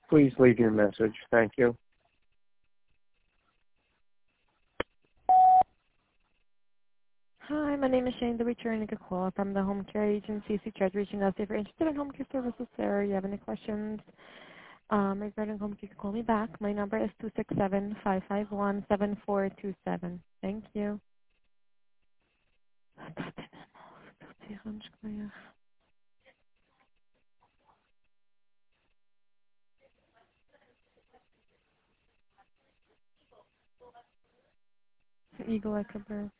Please leave your message. Thank you. Hi, my name is Shane, the returning a call from the home care agency. So tried reaching out if you're interested in home care services, sir. You have any questions regarding home care, you can call me back. My number is 267-551-7427. Thank you. Eagle like a bird.